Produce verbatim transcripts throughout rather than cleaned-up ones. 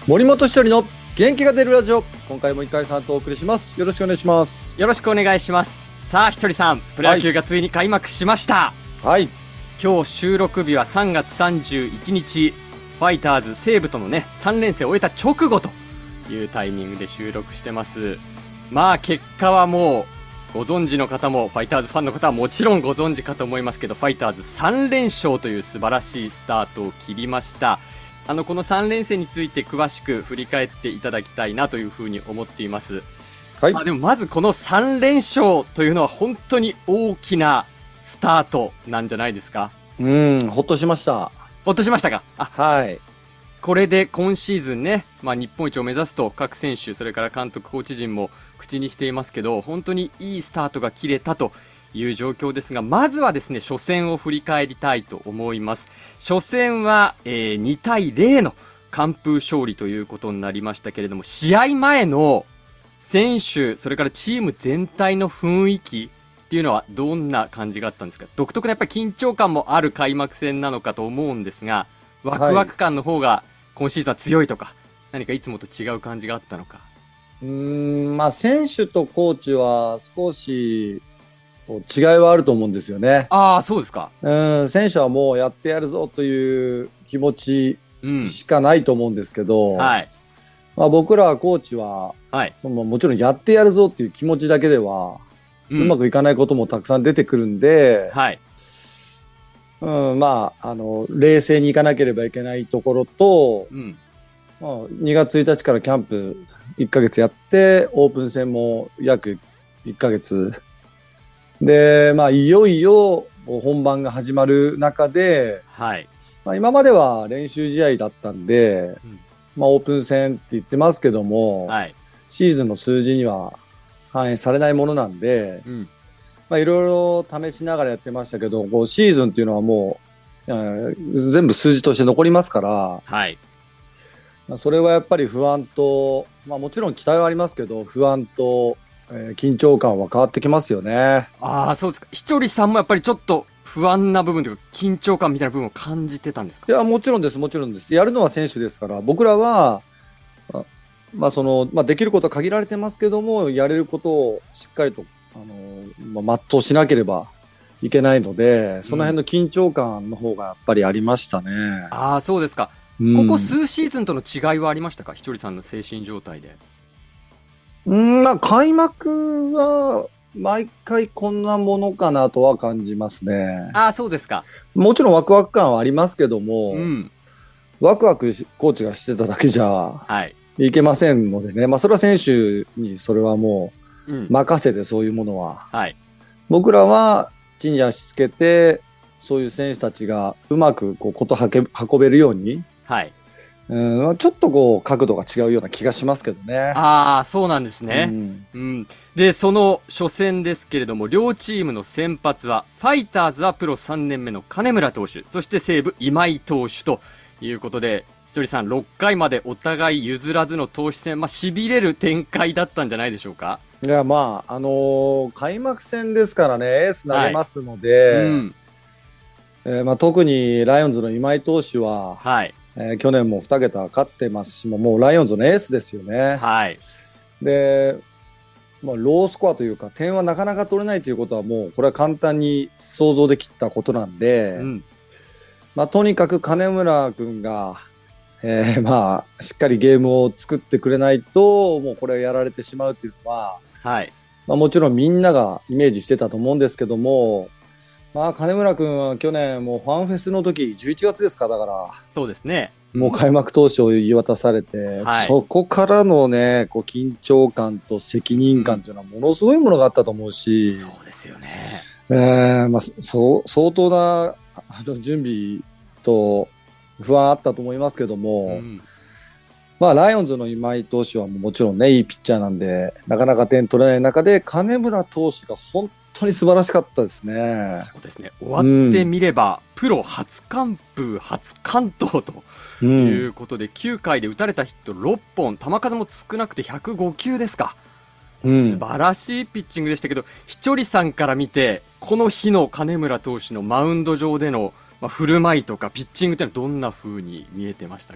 森本一人の元気が出るラジオ、今回も井上さんとお送りします。よろしくお願いします。 よろしくお願いします。さあ、ひとりさん、プロ野球がついに開幕しました。 はい、 今日収録日はさんがつさんじゅういちにち、ファイターズ西武とのねさん連戦を終えた直後というタイミングで収録してます。まあ結果はもうご存知の方もファイターズファンの方はもちろんご存知かと思いますけど、ファイターズさん連勝という素晴らしいスタートを切りました。あのこのさん連戦について詳しく振り返っていただきたいなというふうに思っています。はい、まあ、でもまずこのさん連勝というのは本当に大きなスタートなんじゃないですか。 うーん、ほっとしました。 ほっとしましたか。あ、 はい。 これで今シーズンね、まあ、日本一を目指すと各選手、それから監督コーチ陣も口にしていますけど、本当にいいスタートが切れたという状況ですが、まずはですね初戦を振り返りたいと思います。初戦は、えー、にたいゼロの完封勝利ということになりましたけれども、試合前の選手、それからチーム全体の雰囲気っていうのはどんな感じがあったんですか。独特なやっぱり緊張感もある開幕戦なのかと思うんですが、ワクワク感の方が今シーズンは強いとか、はい、何かいつもと違う感じがあったのか。 うーん、まあ選手とコーチは少し違いはあると思うんですよね。 ああ、そうですか。 うん、選手はもうやってやるぞという気持ちしかないと思うんですけど、うん、はい、まあ、僕らコーチは、はい、そのもちろんやってやるぞっていう気持ちだけでは、うん、うまくいかないこともたくさん出てくるんで、はい、うん、まあ、あの冷静にいかなければいけないところと、うん、まあ、にがつついたちからキャンプいっかげつやってオープン戦も約いっかげつで、まあ、いよいよ本番が始まる中で、はい、まあ、今までは練習試合だったんで、うん、まあ、オープン戦って言ってますけども、はい、シーズンの数字には反映されないものなんで、うん、まあ、いろいろ試しながらやってましたけど、こうシーズンっていうのはもう全部数字として残りますから、はい、まあ、それはやっぱり不安と、まあ、もちろん期待はありますけど、不安と、えー、緊張感は変わってきますよね。 ああ、そうですか。ひとりさんもやっぱりちょっと不安な部分というか緊張感みたいな部分を感じてたんですか。 いや、もちろんですもちろんです。やるのは選手ですから、僕らはあ、まあそのまあ、できることは限られてますけども、やれることをしっかりとあの、まあ、全うしなければいけないので、その辺の緊張感の方がやっぱりありましたね。うん、 ああ、そうですか。うん、ここ数シーズンとの違いはありましたか、ひとりさんの精神状態で。 うん、まあ、開幕は毎回こんなものかなとは感じますね。 ああ、そうですか。 もちろんワクワク感はありますけども、うん、ワクワクコーチがしてただけじゃ、はい、いけませんのでね、まあ、それは選手にそれはもう任せて、そういうものは、うん、はい、僕らは地に足つけて、そういう選手たちがうまくこうこと運べるように、はい、うん、ちょっとこう角度が違うような気がしますけどね。 ああ、そうなんですね。うんうん、でその初戦ですけれども、両チームの先発はファイターズはプロさんねんめの金村投手、そして西武今井投手ということで、ひとりさんろっかいまでお互い譲らずの投手戦、まあ、しびれる展開だったんじゃないでしょうか。 いや、まああのー、開幕戦ですからね、エース投げますので、はい、うん、えーまあ、特にライオンズの今井投手は、はい、えー、去年もにけた勝ってますし、もうライオンズのエースですよね。はい、で、まあ、ロースコアというか点はなかなか取れないということはもうこれは簡単に想像できたことなんで、うん、まあ、とにかく金村君が、えー、まあしっかりゲームを作ってくれないともうこれやられてしまうというのは、はい、まあ、もちろんみんながイメージしてたと思うんですけども、まあ、金村君は去年もうファンフェスの時じゅういちがつですか、だからそうですね、 もう開幕投手を言い渡されて、はい、そこからのねこう緊張感と責任感というのはものすごいものがあったと思うし、 そうですよね、 えーまあ、そう相当なあの準備と不安あったと思いますけども、うん、まあ、ライオンズの今井投手はもちろんねいいピッチャーなんでなかなか点取れない中で金村投手が本当に素晴らしかったですね。 そうですね、終わってみれば、うん、プロ初完封初完投ということで、うん、きゅうかいで打たれたヒットろっぽん、球数も少なくてひゃくごきゅうですか、うん、素晴らしいピッチングでしたけど、ひとりさんから見てこの日の金村投手のマウンド上での、まあ、振る舞いとかピッチングというのはどんな風に見えてましたか。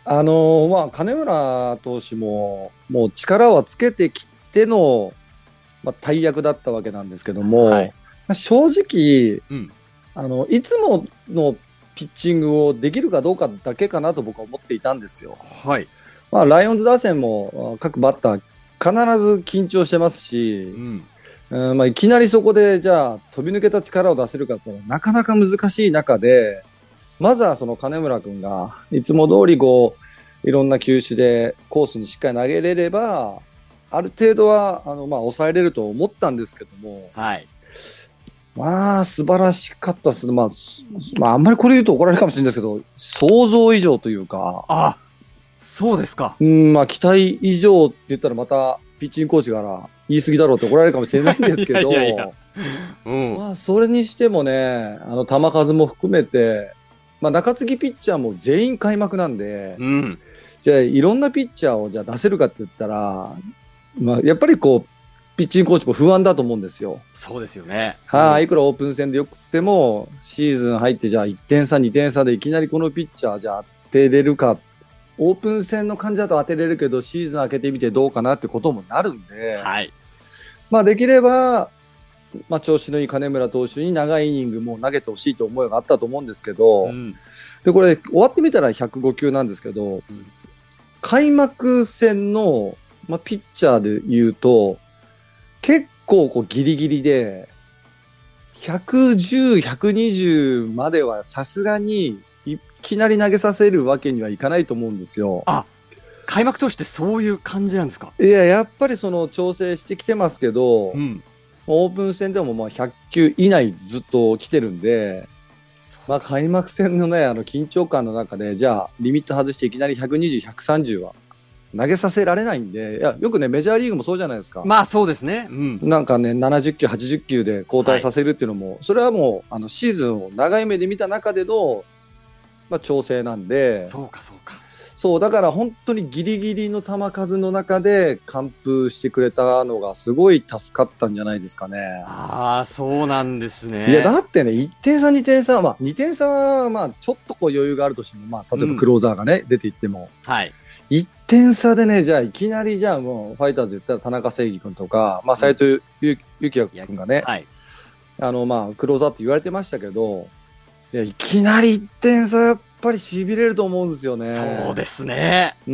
あのー、まあ、金村投手も、もう力はつけてきての、まあ、大役だったわけなんですけども、はい、正直、うん、あの、いつものピッチングをできるかどうかだけかなと僕は思っていたんですよ。 はい。 まあ、ライオンズ打線も各バッター必ず緊張してますし、うんうん、まあ、いきなりそこでじゃあ飛び抜けた力を出せるかとなかなか難しい中で、まずはその金村君がいつも通りこういろんな球種でコースにしっかり投げれればある程度はあのまあ抑えれると思ったんですけども、 はい、 まあ素晴らしかったですね。まあ、まあ、あんまりこれ言うと怒られるかもしれないですけど、想像以上というか。 あ、そうですか。 うん、まあ期待以上って言ったらまたピッチングコーチから言い過ぎだろうって怒られるかもしれないんですけど、いやいやいや、うん、まあそれにしてもね、あの球数も含めて、まあ中継ぎピッチャーも全員開幕なんで、うん、じゃあいろんなピッチャーをじゃあ出せるかって言ったら、まあやっぱりこうピッチングコーチも不安だと思うんですよ。 そうですよね。 はい、いくらオープン戦でよくってもシーズン入ってじゃあいってん差にてん差でいきなりこのピッチャーじゃあ当てれるか。オープン戦の感じだと当てれるけどシーズン明けてみてどうかなってこともなるんで、 はい、 まあできれば、まあ、調子のいい金村投手に長いイニングも投げてほしいと思いがあったと思うんですけど、うん、でこれ終わってみたらひゃくごきゅうなんですけど、うん、開幕戦の、まあ、ピッチャーで言うと結構こうギリギリでひゃくじゅう、ひゃくにじゅうまではさすがにいきなり投げさせるわけにはいかないと思うんですよ。 あ、開幕投手ってそういう感じなんですか？ いや、やっぱりその調整してきてますけど、うん、オープン戦でもまあひゃく球以内ずっと来てるんで、まあ開幕戦のね、あの緊張感の中で、じゃあリミット外していきなりひゃくにじゅう、ひゃくさんじゅうは投げさせられないんで、いや、よくね、メジャーリーグもそうじゃないですか。 まあそうですね。うん、 なんかね、ななじゅっ球、はちじゅっ球で交代させるっていうのも、はい、それはもうあのシーズンを長い目で見た中での、まあ、調整なんで。 そうかそうか。 そう、だから本当にギリギリの球数の中で完封してくれたのがすごい助かったんじゃないですかね。 ああ、そうなんですね。 いや、だってね、いってん差、にてん差、まあ、にてん差は、まあ、ちょっとこう余裕があるとしても、まあ、例えばクローザーがね、うん、出ていっても。 はい。 いってん差でね、じゃあ、いきなり、じゃあもう、ファイターズ言ったら田中正義君とか、まあ、斎藤幸也君がね、はい、あの、まあ、クローザーって言われてましたけど、いや、いきなりいってん差、やっぱり痺れると思うんですよね。 そうですね。 うん。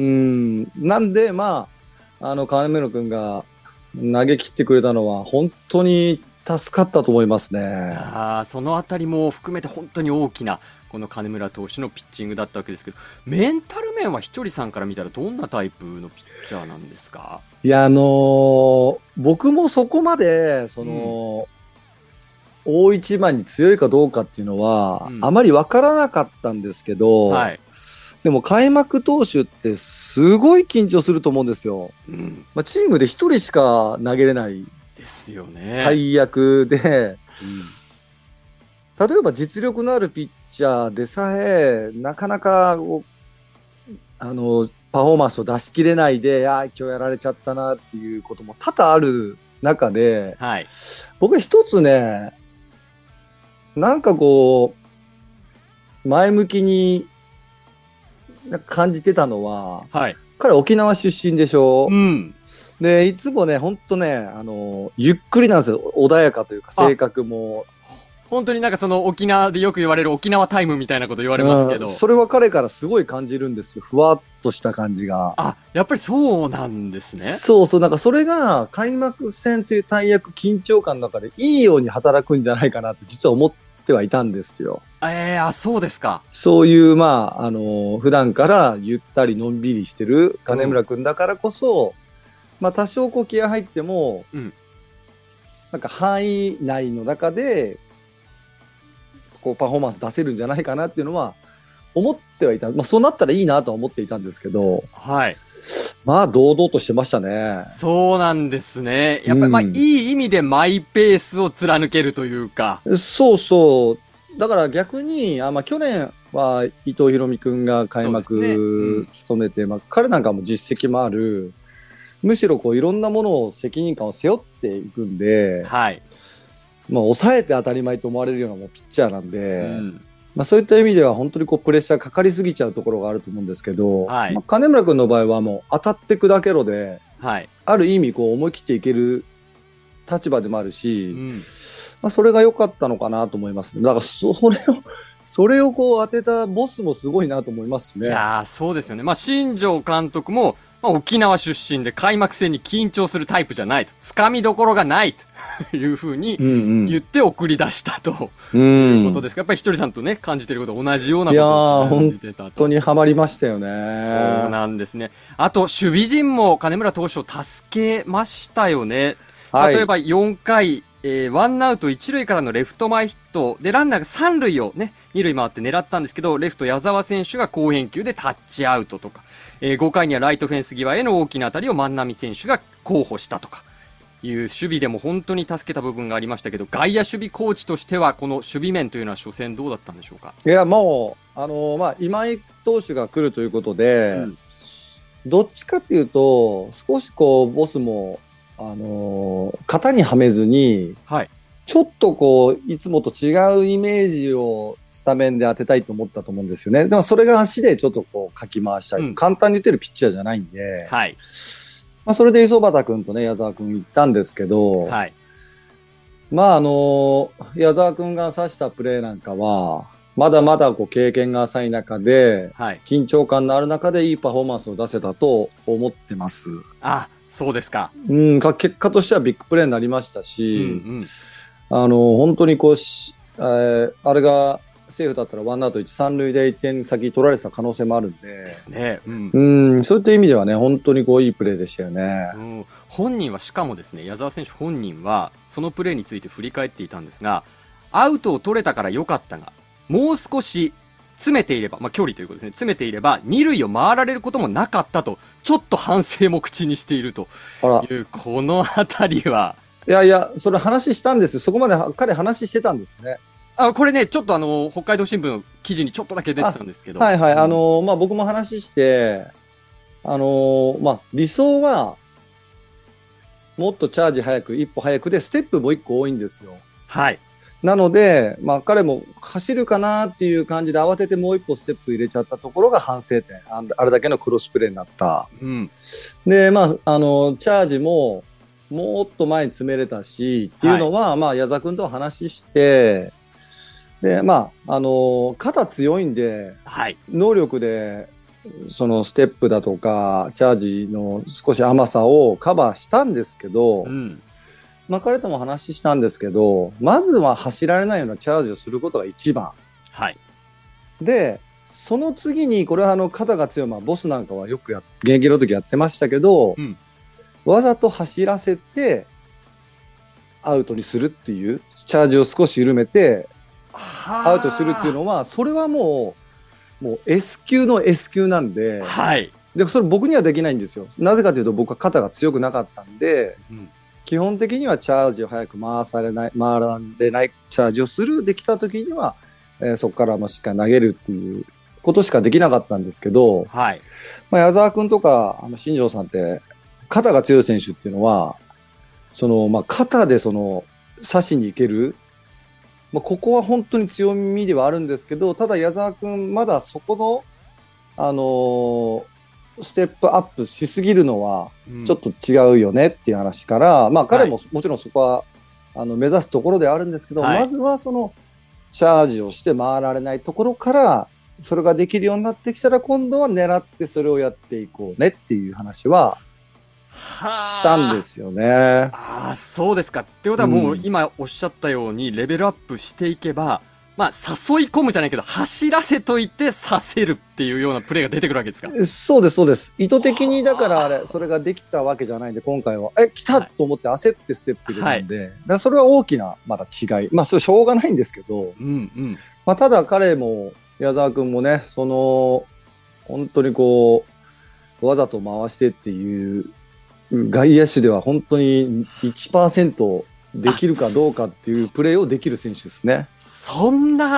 なんで、まあ、あの、金村君が投げ切ってくれたのは、本当に助かったと思いますね。 ああ、そのあたりも含めて本当に大きな、この金村投手のピッチングだったわけですけど、メンタル面はひとりさんから見たらどんなタイプのピッチャーなんですか？ いや、あのー、僕もそこまで、その、うん、大一番に強いかどうかっていうのは、うん、あまり分からなかったんですけど、はい、でも開幕投手ってすごい緊張すると思うんですよ。うん、まあ、チームでひとりしか投げれないですよね。 大役で、うん、例えば実力のあるピッチャーでさえなかなかあのパフォーマンスを出し切れないで、ああ今日やられちゃったなっていうことも多々ある中で、はい、僕は一つね、なんかこう前向きに感じてたのは、はい、彼沖縄出身でしょ、うん、でいつもね本当ねあのゆっくりなんですよ。穏やかというか性格も本当になんかその沖縄でよく言われる沖縄タイムみたいなこと言われますけど、うん、 それは彼からすごい感じるんですよ。ふわっとした感じが。 あ、やっぱりそうなんですね。 そうそう、なんかそれが開幕戦という大役緊張感の中でいいように働くんじゃないかなって実は思ってはいたんですよ。 えー、あ、そうですか。 そういうまああの普段からゆったりのんびりしてる金村君だからこそ、うん、まあ多少こう気合入っても、うん、なんか範囲内の中でこうパフォーマンス出せるんじゃないかなっていうのは思ってはいた。まあそうなったらいいなとは思っていたんですけど、 はい。 まあ堂々としてましたね。 そうなんですね。やっぱりまあ、うん、いい意味でマイペースを貫けるというか。 そうそう。だから逆に、あ、まあ去年は伊藤大海君が開幕務めて、ね、うん、まあ彼なんかも実績もある。むしろこういろんなものを責任感を背負っていくんで、はい。まあ抑えて当たり前と思われるようなもうピッチャーなんで、うん、 まあ、そういった意味では本当にこうプレッシャーかかりすぎちゃうところがあると思うんですけど、はい、まあ、金村君の場合はもう当たって砕けろで、はい、ある意味こう思い切っていける立場でもあるし、うん、まあ、それが良かったのかなと思います。だからそれをそれをこう当てたボスもすごいなと思いますしね。 いやそうですよね。まあ、新庄監督も、まあ、沖縄出身で開幕戦に緊張するタイプじゃないと、掴みどころがないというふうに言って送り出したということですか。やっぱりひとりさんとね感じていること同じようなことを感じてたと。 本当にハマりましたよね。 そうなんですね。あと守備陣も金村投手を助けましたよね。例えばよんかい、えー、ワンアウト一塁からのレフト前ヒットでランナーが三塁をね二塁回って狙ったんですけど、レフト矢沢選手が好返球でタッチアウトとか、えー、ごかいにはライトフェンス際への大きな当たりを万波選手が候補したとかいう守備でも本当に助けた部分がありましたけど、外野守備コーチとしてはこの守備面というのは初戦どうだったんでしょうか。 いやもう、あのーまあ、今井投手が来るということで、うん、どっちかっていうと少しこうボスもあのー、型にはめずに、はい、ちょっとこういつもと違うイメージをスタメンで当てたいと思ったと思うんですよね。でもそれが足でちょっとこうかき回したり、うん、簡単に打てるピッチャーじゃないんで、はい、まあ、それで磯端君とね矢沢君行ったんですけど、はい、まああのー、矢沢君が指したプレーなんかはまだまだこう経験が浅い中で、はい、緊張感のある中でいいパフォーマンスを出せたと思ってます。 あ、そうですか。 うん、結果としてはビッグプレーになりましたし、うんうん、あの本当にこうし、えー、あれがセーフだったらワンアウト一三塁でいってん先取られてた可能性もあるんで、ですね、うん、うんそういった意味ではね本当にこういいプレーでしたよね、 うん、本人はしかもですね矢沢選手本人はそのプレーについて振り返っていたんですが、アウトを取れたから良かったがもう少し詰めていれば、まあ、距離ということですね。詰めていれば、二塁を回られることもなかったと、ちょっと反省も口にしているという、このあたりは。 いやいや、それ話したんですよ。そこまで彼話してたんですね。 あ、これね、ちょっとあの、北海道新聞の記事にちょっとだけ出てたんですけど。 はいはい。うん、あの、まあ、僕も話して、あの、まあ、理想は、もっとチャージ早く、一歩早くで、ステップも一個多いんですよ。はい。なので、まあ、彼も走るかなっていう感じで慌ててもう一歩ステップ入れちゃったところが反省点。あれだけのクロスプレーになった。うん、で、まあ、あの、チャージももっと前に詰めれたし、っていうのは、はい、まあ、矢沢君と話して、で、まあ、あの、肩強いんで、はい、能力で、そのステップだとか、チャージの少し甘さをカバーしたんですけど、うん、まあ、彼とも話したんですけど、まずは走られないようなチャージをすることが一番。はい。で、その次に、これはあの肩が強い、まあ、ボスなんかはよくや、現役の時やってましたけど、うん、わざと走らせて、アウトにするっていう、チャージを少し緩めて、アウトするっていうのは、それはもう、もう S 級の S 級なんで、はい。で、それ僕にはできないんですよ。なぜかというと僕は肩が強くなかったんで、うん、基本的にはチャージを早く回されない、回られないチャージをするできた時には、えー、そこからもしっかり投げるっていうことしかできなかったんですけど、はい。まあ、矢沢君とか、あの、新庄さんって、肩が強い選手っていうのは、その、まあ、肩でその、刺しにいける、まあ、ここは本当に強みではあるんですけど、ただ矢沢君、まだそこの、あのー、ステップアップしすぎるのはちょっと違うよねっていう話から、うん、まあ彼ももちろんそこはあの目指すところではあるんですけど、はい、まずはそのチャージをして回られないところからそれができるようになってきたら今度は狙ってそれをやっていこうねっていう話はしたんですよね。 ああ、そうですか。ってことはもう今おっしゃったようにレベルアップしていけば、まあ、誘い込むじゃないけど、走らせといてさせるっていうようなプレーが出てくるわけですか。 そうです、そうです。意図的に、だからあれ、それができたわけじゃないんで、今回は、え、来たと思って焦ってステップ入れるんで、はい、だからそれは大きな、まだ違い。まあ、それしょうがないんですけど、うんうん、まあ、ただ彼も、矢沢君もね、その、本当にこう、わざと回してっていう、外野手では本当に いちパーセント できるかどうかっていうプレーをできる選手ですね。 そんな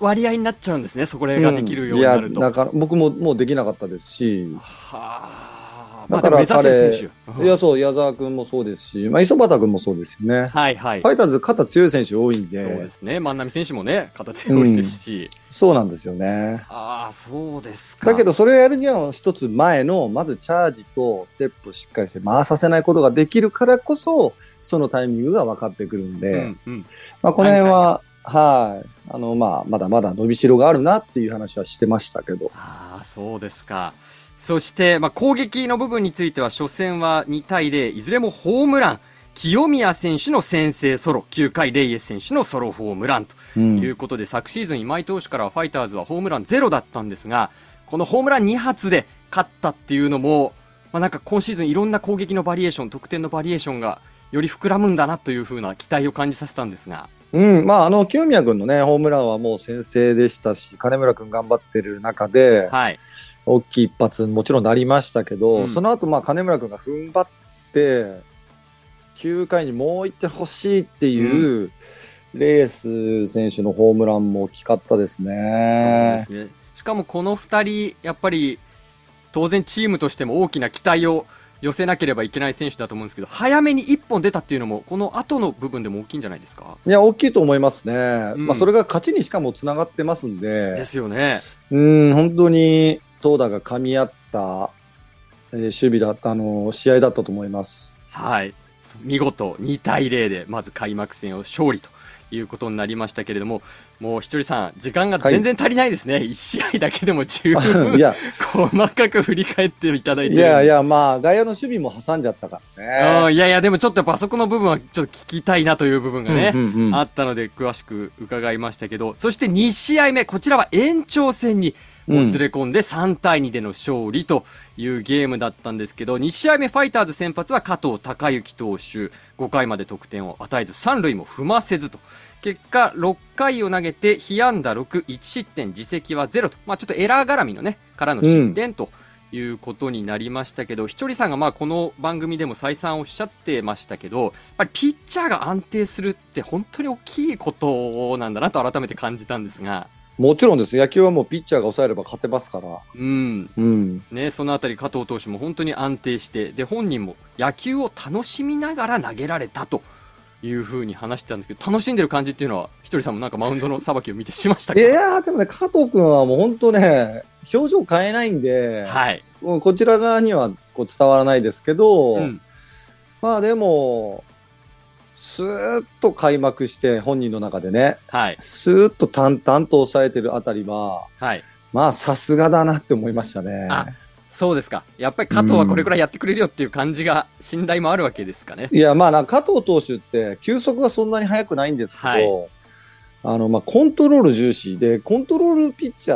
割合になっちゃうんですね、そこができるようになると。 うん、いや、だから僕ももうできなかったですし。 はあ。 だから彼、 選手いや、そう、矢沢君もそうですし、まあ、磯畑君もそうですよね。 はいはい。 ファイターズ、肩強い選手多いんで。 そうですね。万波選手もね、肩強いですし。うん、 そうなんですよね。 ああ、そうですか。 だけど、それをやるには、一つ前の、まずチャージとステップをしっかりして回させないことができるからこそ、そのタイミングが分かってくるんで、うんうん、まあ、この辺は、はい。あの、まあ、まだまだ伸びしろがあるなっていう話はしてましたけど。 ああ、そうですか。そして、まあ、攻撃の部分については、初戦はにたいゼロ、いずれもホームラン。清宮選手の先制ソロ、きゅうかいレイエス選手のソロホームランということで、うん、昨シーズン今井投手からはファイターズはホームランゼロだったんですが、このホームランに発で勝ったっていうのも、まあ、なんか今シーズンいろんな攻撃のバリエーション、得点のバリエーションがより膨らむんだなというふうな期待を感じさせたんですが。 うん、まあ、あの、清宮君のね、ホームランはもう先制でしたし、金村君頑張ってる中で、はい。大きい一発もちろんなりましたけど、うん、その後まあ金村君が踏ん張ってきゅうかいにもういってほしいっていう、うん、レース選手のホームランも大きかったですね。 そうですね。しかもこのふたりやっぱり当然チームとしても大きな期待を寄せなければいけない選手だと思うんですけど、早めにいっぽん出たっていうのもこの後の部分でも大きいんじゃないですか。 いや、大きいと思いますね。うん、まあそれが勝ちにしかもつながってますんで。 ですよね。 うん、本当に投打が噛み合った、えー、守備だった、あのー、試合だったと思います。 はい。見事にたいゼロで、まず開幕戦を勝利ということになりましたけれども、もうひとりさん、時間が全然足りないですね。はい、いち試合だけでも十分、いや細かく振り返っていただいて。 いやいや、まあ、外野の守備も挟んじゃったからね。いやいや、でもちょっとあそこの部分はちょっと聞きたいなという部分がね、うんうんうん、あったので、詳しく伺いましたけど、そしてに試合目、こちらは延長戦に、もつれ込んでさんたいにでの勝利というゲームだったんですけど、に試合目ファイターズ先発は加藤貴之投手、ごかいまで得点を与えずさん塁も踏ませずと、結果ろっかいを投げて被安打ろく、いち失点、自責はゼロと、まあ、ちょっとエラー絡みのねからの失点ということになりましたけど、ひとりさんがまあこの番組でも再三おっしゃってましたけど、やっぱりピッチャーが安定するって本当に大きいことなんだなと改めて感じたんですが。 もちろんです。野球はもうピッチャーが抑えれば勝てますから。 うん。うん。ね、そのあたり加藤投手も本当に安定して、で、本人も野球を楽しみながら投げられたというふうに話してたんですけど、楽しんでる感じっていうのは、ひとりさんもなんかマウンドのさばきを見てしましたか？ いやー、でもね、加藤君はもう本当ね、表情変えないんで、はい。もうこちら側にはこう伝わらないですけど、うん、まあでも、スーッと開幕して本人の中でね、はい、スーッと淡々と抑えてるあたりは、はい、まあさすがだなって思いましたね。 あ、そうですか。やっぱり加藤はこれくらいやってくれるよっていう感じが、うん、信頼もあるわけですかね。 いや、まあな加藤投手って球速はそんなに速くないんですけど、はい、あのまあコントロール重視で、コントロールピッチャーって、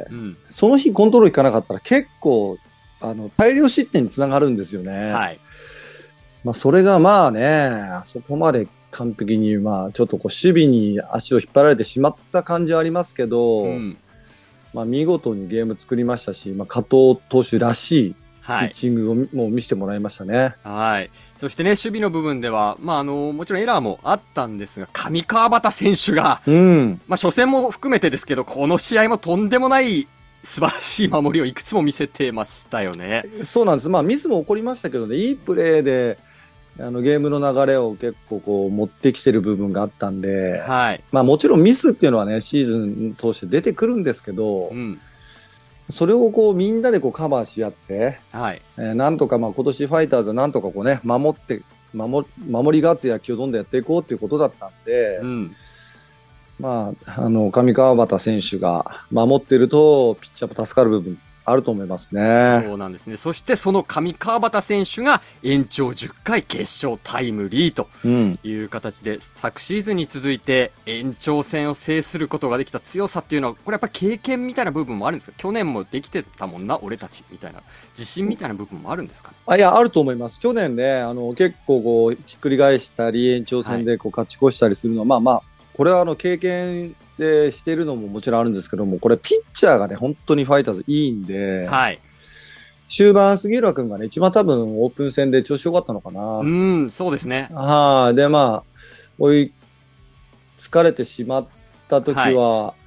うん、その日コントロールいかなかったら結構あの大量失点につながるんですよね。はい、まあ、それがまあね、あそこまで完璧に、まあ、ちょっとこう守備に足を引っ張られてしまった感じはありますけど、うん、まあ、見事にゲーム作りましたし、まあ、加藤投手らしいピッチングをもう見せてもらいましたね。 はい。そしてね、守備の部分では、まあ、あの、もちろんエラーもあったんですが、上川端選手が、うん、まあ、初戦も含めてですけど、この試合もとんでもない素晴らしい守りをいくつも見せてましたよね。 そうなんです。まあ、ミスも起こりましたけどね、いいプレーで、あのゲームの流れを結構こう持ってきてる部分があったんで、はい、まあもちろんミスっていうのはねシーズン通して出てくるんですけど、うん、それをこうみんなでこうカバーし合って、はい、えー、なんとかまあ今年ファイターズはなんとかこうね守って守守り勝つ野球をどんどんやっていこうっていうことだったんで、うん、まああの上川端選手が守ってるとピッチャーも助かる部分あると思いますね。 そうなんですね。そしてその上川端選手が延長じゅっかい決勝タイムリーという形で、うん、昨シーズンに続いて延長戦を制することができた強さっていうのはこれやっぱ経験みたいな部分もあるんですか？去年もできてたもんな俺たちみたいな自信みたいな部分もあるんですかね？ あ、いやあると思います。去年ねあの結構こうひっくり返したり延長戦でこう勝ち越したりするのは、はい、まあまあこれはあの経験でしているのももちろんあるんですけども、これピッチャーがね本当にファイターズいいんで、はい、終盤杉浦君がね一番多分オープン戦で調子良かったのかな。 うん、そうですね。 はい、でまあ追い疲れてしまった時は、はい、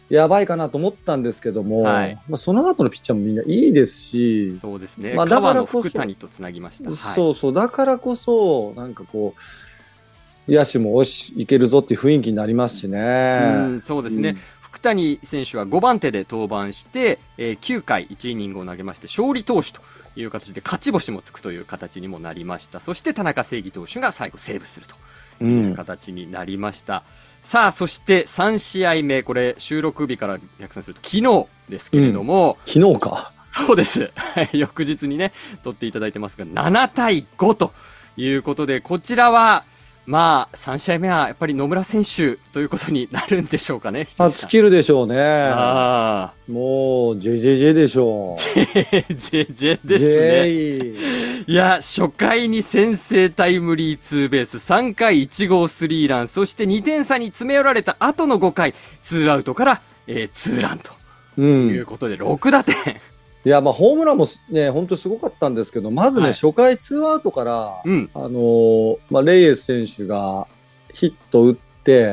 やばいかなと思ったんですけども、はい、まあ、その後のピッチャーもみんないいですし、 そうですね、まあ、だからこそ川野福谷とつなぎました、はい、 そうそう、だからこそなんかこう野手もよしいけるぞっていう雰囲気になりますしね。 うん、そうですね、うん、福谷選手はごばん手で登板して、えー、きゅうかいいちイニングを投げまして勝利投手という形で勝ち星もつくという形にもなりました。そして田中正義投手が最後セーブするという形になりました、うん、さあそしてさん試合目、これ収録日から逆算すると昨日ですけれども、 うん、昨日か、 そうです翌日にね取っていただいてますがななたいごということで、こちらはまあさん試合目はやっぱり野村選手ということになるんでしょうかね。 あ、尽きるでしょうね。あ、もう ジェジェジェ でしょう。 ジェジェジェですね。いや、初回に先制タイムリーツーベース、さんかいいち号スリーラン、そしてにてん差に詰め寄られた後のごかいツーアウトから、えー、ツーランということでろくだてん、うん、 いや、まあホームランもね本当にすごかったんですけど、まずね、はい、初回ツーアウトから、うん、あのーまあ、レイエス選手がヒット打って、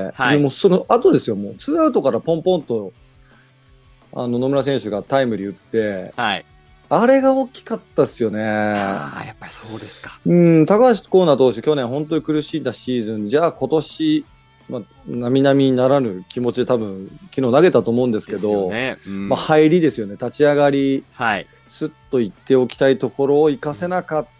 はい、でもその後ですよ、もうツーアウトからポンポンとあの野村選手がタイムリー打って、はい、あれが大きかったですよね。 あ、やっぱりそうですか。 うん、高橋光成投手去年本当に苦しんだシーズン、じゃあ今年まあ、並々ならぬ気持ちで多分昨日投げたと思うんですけど、ね、うん、まあ、入りですよね、立ち上がり、はい、スッといっておきたいところを生かせなかった、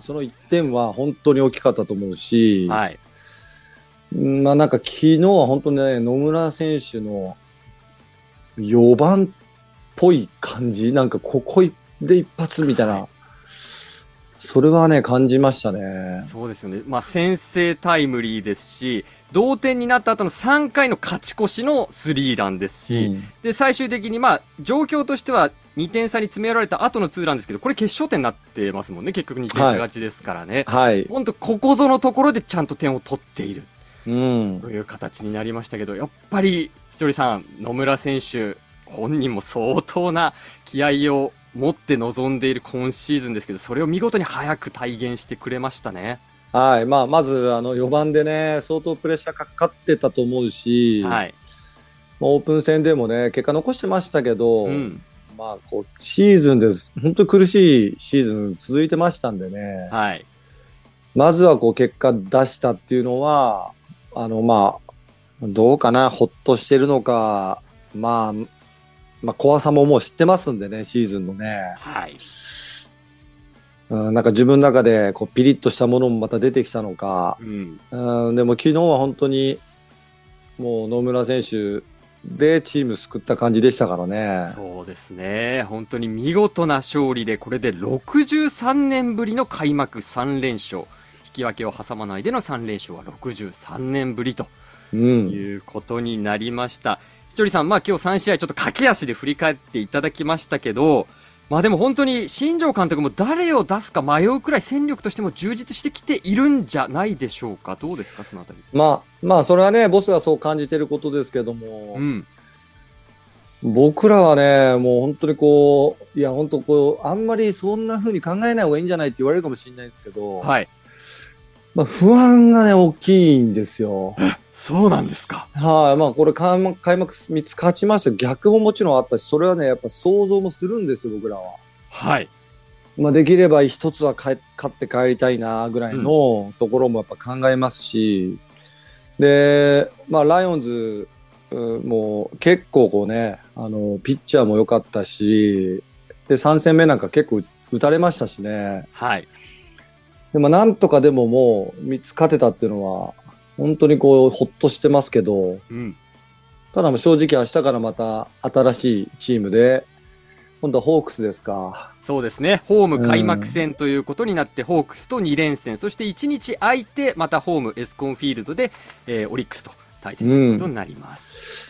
そのいってんは本当に大きかったと思うし、はい、まあ、なんか昨日は本当にね、野村選手のよばんっぽい感じ、なんかここで一発みたいな、はい、それはね感じましたね。 そうですよね、まあ、先制タイムリーですし、同点になった後のさんかいの勝ち越しのスリーランですし、うん、で最終的にまあ状況としてはにてん差に詰め寄られた後のツーランですけど、これ決勝点になってますもんね、結局にてん差勝ちですからね、はい、本当ここぞのところでちゃんと点を取っている、うん、という形になりましたけど、やっぱりひとりさん、野村選手本人も相当な気合を持って臨んでいる今シーズンですけど、それを見事に早く体現してくれましたね。 はい、まあ、まずあのよばんでね相当プレッシャーかかってたと思うし、はい、オープン戦でもね結果残してましたけど、うん、まあ、こうシーズンです本当に苦しいシーズン続いてましたんでね、はい、まずはこう結果出したっていうのはあの、まあ、どうかな、ほっとしてるのか、まあまあ、怖さももう知ってますんでね、シーズンのね、はい、うん、なんか自分の中でこうピリッとしたものもまた出てきたのか、うん、うん、でも昨日は本当にもう野村選手でチーム救った感じでしたからね。 そうですね、本当に見事な勝利で、これでろくじゅうさんねんぶりの開幕さんれんしょう、引き分けを挟まないでのさんれんしょうはろくじゅうさんねんぶりということになりました。ひとりさん、まあ今日さん試合ちょっと駆け足で振り返っていただきましたけど、まあでも本当に新庄監督も誰を出すか迷うくらい戦力としても充実してきているんじゃないでしょうか。どうですか、そのあたり。 まあまあそれはねボスがそう感じてることですけども、うん、僕らはねもう本当にこういや本当こうあんまりそんな風に考えない方がいいんじゃないって言われるかもしれないんですけど、はい、まあ、不安がね大きいんですよ。 そうなんですか。 はい、まあこれ開幕開幕みっつ勝ちましたけど、逆ももちろんあったし、それはねやっぱ想像もするんですよ僕らは。はい。まあできれば一つは勝って帰りたいなぐらいのところもやっぱ考えますし、うん、でまあライオンズも結構こうねあのピッチャーも良かったし、でさん戦目なんか結構打たれましたしね。はい。でもなんとかでももうみっつ勝てたっていうのは。本当にこうほっとしてますけど、うん、ただ正直明日からまた新しいチームで今度はホークスですか。 そうですね、ホーム開幕戦ということになって、うん、ホークスとに連戦、そしていちにち空いてまたホームエスコンフィールドで、えー、オリックスと対戦ということになります、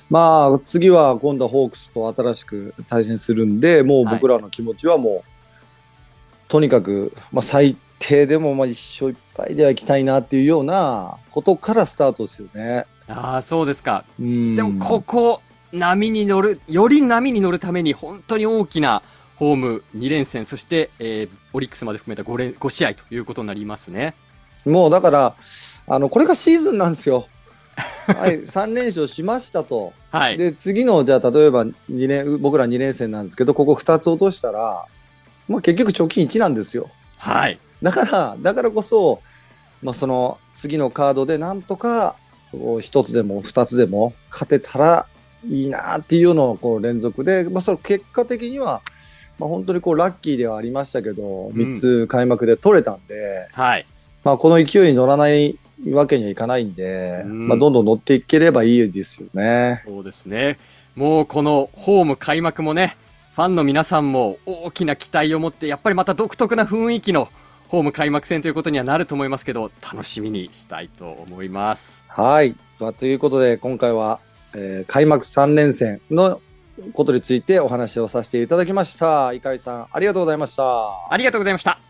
うん、まあ次は今度はホークスと新しく対戦するんで、もう僕らの気持ちはもう、はい、とにかく、まあ、最低でもまあいっしょういっぱいではいきたいなっていうようなことからスタートですよね。 ああ、そうですか。うん、でもここ波に乗る、より波に乗るために本当に大きなホームに連戦、そして、えー、オリックスまで含めた 5, 連ご試合ということになりますね。 もうだからあのこれがシーズンなんですよ。 はい、さん連勝しましたと。はい。で、次の、じゃあ、例えばにねん、僕らに連戦なんですけど、ここふたつ落としたら、まあ、結局貯金いちなんですよ。 はい。 だから、だからこそ、まあ、その次のカードでなんとかひとつでもふたつでも勝てたらいいなっていうのをこう連続で、まあ、その結果的には、まあ、本当にこうラッキーではありましたけど、みっつ開幕で取れたんで、 はい。 まあ、この勢いに乗らないわけにはいかないんで、うんまあ、どんどん乗っていければいいですよね。 そうですね。もうこのホーム開幕もね、ファンの皆さんも大きな期待を持って、やっぱりまた独特な雰囲気のホーム開幕戦ということにはなると思いますけど、楽しみにしたいと思います。 はい。まあ、ということで、今回は、えー、開幕さん連戦のことについてお話をさせていただきました。井上さん、ありがとうございました。 ありがとうございました。